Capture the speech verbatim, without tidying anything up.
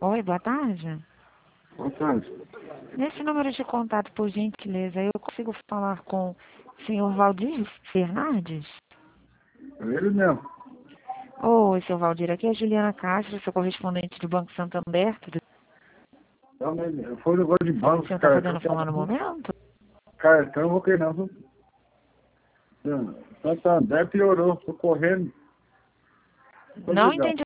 Oi, boa tarde. Boa tarde. Nesse número de contato, por gentileza, eu consigo falar com o senhor Valdir Fernandes? É ele mesmo. Oi, seu Valdir, aqui é a Juliana Castro, sou correspondente do Banco Santander. Tudo... Eu fui no negócio de O banco, senhor está cartão. podendo falar no momento? Cartão, vou querer não. Santander piorou, tô correndo. Tô Não ligado. entendi.